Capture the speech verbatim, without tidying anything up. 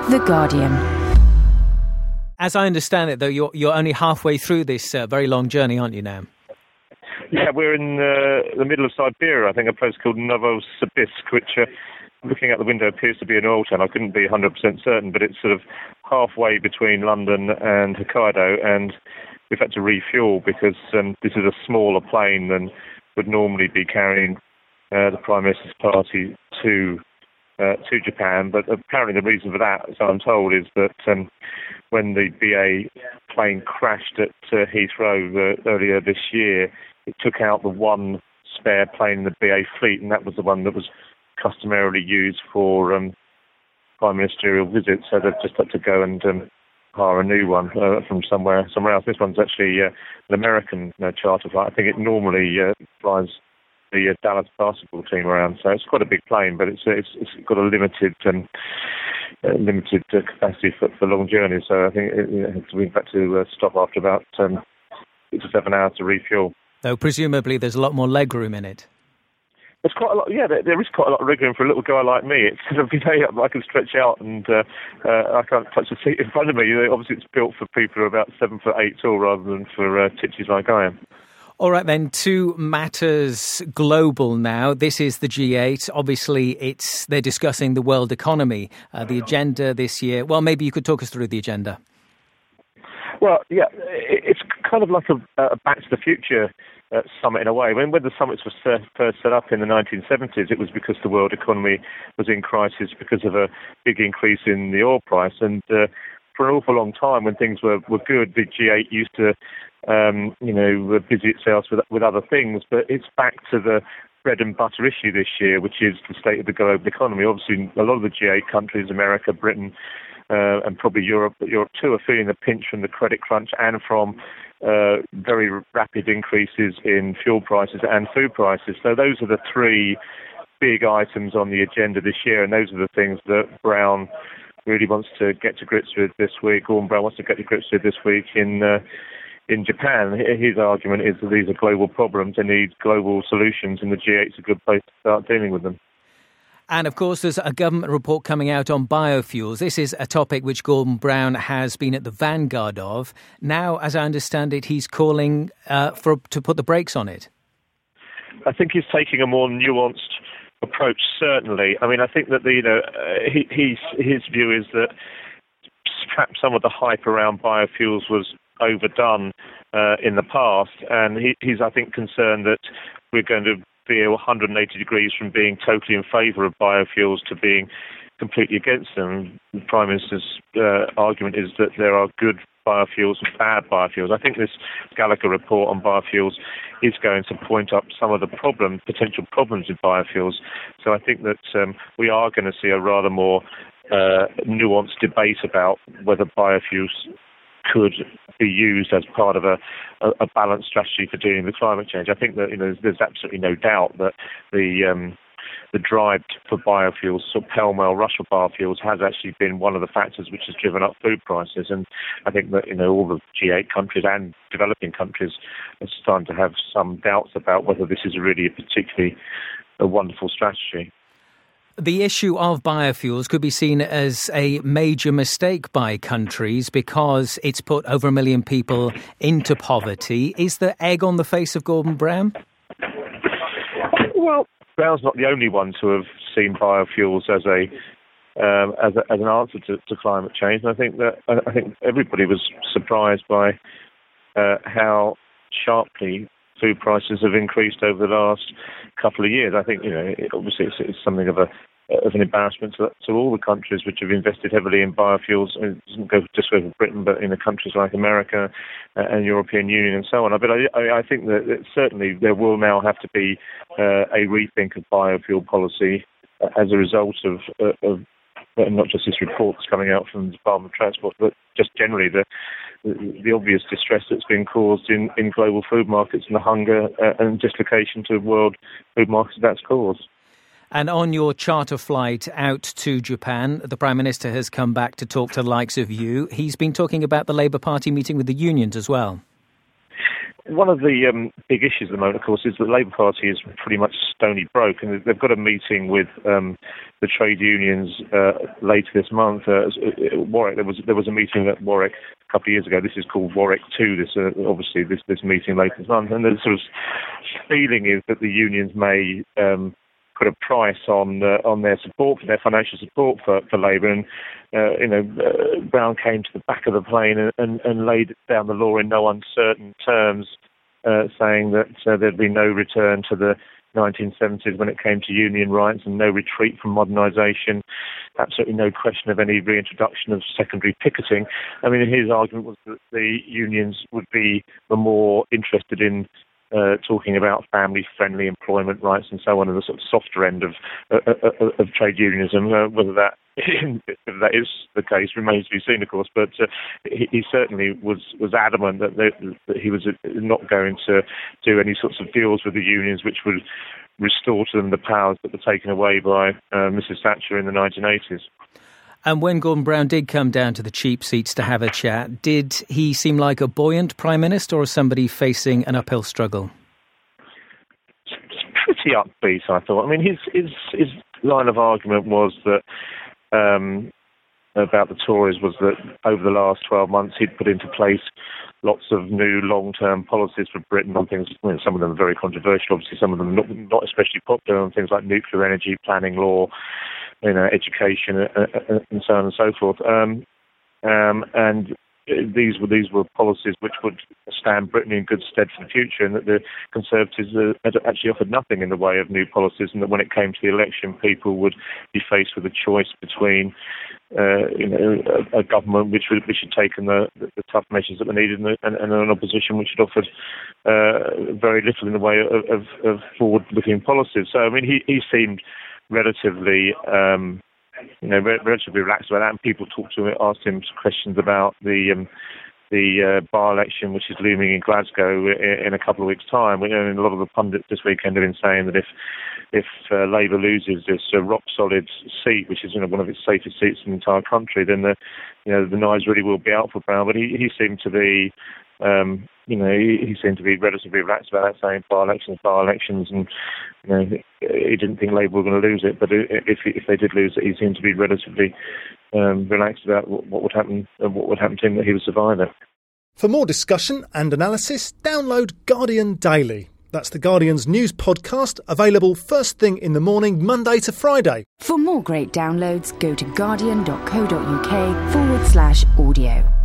The Guardian. As I understand it, though, you're you're only halfway through this uh, very long journey, aren't you now? Yeah, we're in uh, the middle of Siberia, I think, a place called Novosibirsk, which, uh, looking out the window, appears to be an oil town. I couldn't be one hundred percent certain, but it's sort of halfway between London and Hokkaido, and we've had to refuel because um, this is a smaller plane than would normally be carrying uh, the Prime Minister's party to uh, to Japan. But apparently the reason for that, as I'm told, is that um, when the B A plane crashed at uh, Heathrow uh, earlier this year, it took out the one spare plane in the B A fleet, and that was the one that was customarily used for um, prime ministerial visits. So they've just had to go and um, hire a new one uh, from somewhere somewhere else. This one's actually uh, an American uh, charter flight. I think it normally uh, flies the uh, Dallas basketball team around. So it's quite a big plane, but it's uh, it's, it's got a limited um, uh, limited uh, capacity for, for long journeys. So I think it, it, we've had to uh, stop after about um, six or seven hours to refuel. Though presumably there's a lot more legroom in it. There's quite a lot, yeah, there, there is quite a lot of legroom for a little guy like me. It's sort of, you know, I can stretch out and uh, uh, I can't touch the seat in front of me. You know, obviously it's built for people who are about seven foot eight tall rather than for uh, titches like I am. All right, then, to matters global now. This is the G eight. Obviously, it's they're discussing the world economy, uh, the agenda this year. Well, maybe you could talk us through the agenda. Well, yeah, it's kind of like a, a Back to the Future uh, summit in a way. When, when the summits were first set up in the nineteen seventies, it was because the world economy was in crisis because of a big increase in the oil price. And uh, for an awful long time, when things were, were good, the G eight used to, um, you know, busy itself with, with other things. But it's back to the bread and butter issue this year, which is the state of the global economy. Obviously, a lot of the G eight countries, America, Britain, Uh, and probably Europe, but Europe too are feeling the pinch from the credit crunch and from uh, very rapid increases in fuel prices and food prices. So those are the three big items on the agenda this year, and those are the things that Brown really wants to get to grips with this week. Gordon Brown wants to get to grips with this week in uh, in Japan. His argument is that these are global problems and need global solutions, and the G eight's a good place to start dealing with them. And, of course, there's a government report coming out on biofuels. This is a topic which Gordon Brown has been at the vanguard of. Now, as I understand it, he's calling uh, for to put the brakes on it. I think he's taking a more nuanced approach, certainly. I mean, I think that the, you know, uh, he, he's, his view is that perhaps some of the hype around biofuels was overdone uh, in the past. And he, he's, I think, concerned that we're going to be one hundred eighty degrees from being totally in favour of biofuels to being completely against them. The Prime Minister's uh, argument is that there are good biofuels and bad biofuels. I think this Gallagher report on biofuels is going to point up some of the problem, potential problems with biofuels. So I think that um, we are going to see a rather more uh, nuanced debate about whether biofuels could be used as part of a, a, a balanced strategy for dealing with climate change. I think that, you know, there's, there's absolutely no doubt that the um, the drive for biofuels, so pell-mell rush for biofuels, has actually been one of the factors which has driven up food prices. And I think that, you know, all the G eight countries and developing countries are starting to have some doubts about whether this is really a particularly a wonderful strategy. The issue of biofuels could be seen as a major mistake by countries because it's put over a million people into poverty. Is the egg on the face of Gordon Brown? Well, Brown's not the only one to have seen biofuels as a um, as, a, as an answer to, to climate change. And I think that I think everybody was surprised by uh, how sharply food prices have increased over the last couple of years. I think, you know, it, obviously it's, it's something of a of an embarrassment to, to all the countries which have invested heavily in biofuels. It doesn't go just over Britain, but in the countries like America and European Union and so on. But I, I think that, that certainly there will now have to be uh, a rethink of biofuel policy as a result of, of not just this report that's coming out from the Department of Transport, but just generally the the, the obvious distress that's been caused in, in global food markets and the hunger uh, and dislocation to world food markets that's caused. And on your charter flight out to Japan, the Prime Minister has come back to talk to the likes of you. He's been talking about the Labour Party meeting with the unions as well. one of the um, big issues at the moment, of course, is that the Labour Party is pretty much stony broke, and they've got a meeting with um, the trade unions uh, later this month. Uh, Warwick, there was there was a meeting at Warwick a couple of years ago. This is called Warwick Two. This uh, obviously this this meeting later this month, and the sort of feeling is that the unions may um, put a price on uh, on their support, their financial support for, for Labour. And uh, you know, uh, Brown came to the back of the plane and, and, and laid down the law in no uncertain terms, uh, saying that uh, there'd be no return to the nineteen seventies when it came to union rights, and no retreat from modernisation. Absolutely no question of any reintroduction of secondary picketing. I mean, his argument was that the unions would be more interested in Uh, talking about family-friendly employment rights and so on, and the sort of softer end of uh, uh, of trade unionism. Uh, whether that if that is the case remains to be seen, of course. But uh, he, he certainly was was adamant that, they, that he was not going to do any sorts of deals with the unions which would restore to them the powers that were taken away by uh, Missus Thatcher in the nineteen eighties. And when Gordon Brown did come down to the cheap seats to have a chat, did he seem like a buoyant Prime Minister or somebody facing an uphill struggle? It's pretty upbeat, I thought. I mean, his his, his line of argument was that um, about the Tories was that over the last twelve months he'd put into place lots of new long-term policies for Britain on things. I mean, some of them are very controversial, obviously, some of them not, not especially popular, on things like nuclear energy, planning law, you know, education, uh, and so on and so forth. Um, um, and these were these were policies which would stand Britain in good stead for the future, and that the Conservatives uh, had actually offered nothing in the way of new policies, and that when it came to the election, people would be faced with a choice between uh, you know, a, a government which would, which had taken the, the, the tough measures that were needed, and, and, and an opposition which had offered uh, very little in the way of, of, of forward-looking policies. So, I mean, he, he seemed relatively, um, you know, relatively relaxed about that, and people talked to him, asked him questions about the um, the uh, by-election which is looming in Glasgow in, in a couple of weeks' time. You know, and a lot of the pundits this weekend have been saying that if if uh, Labour loses this uh, rock-solid seat, which is, you know, one of its safest seats in the entire country, then the you know the knives really will be out for Brown. But he, he seemed to be. Um, you know, he, he seemed to be relatively relaxed about that, saying by-elections, by-elections, and you know, he didn't think Labour were going to lose it. But if if they did lose it, he seemed to be relatively um, relaxed about what, what would happen and what would happen to him, that he would survive it. For more discussion and analysis, download Guardian Daily. That's the Guardian's news podcast, available first thing in the morning, Monday to Friday. For more great downloads, go to guardian.co.uk forward slash audio.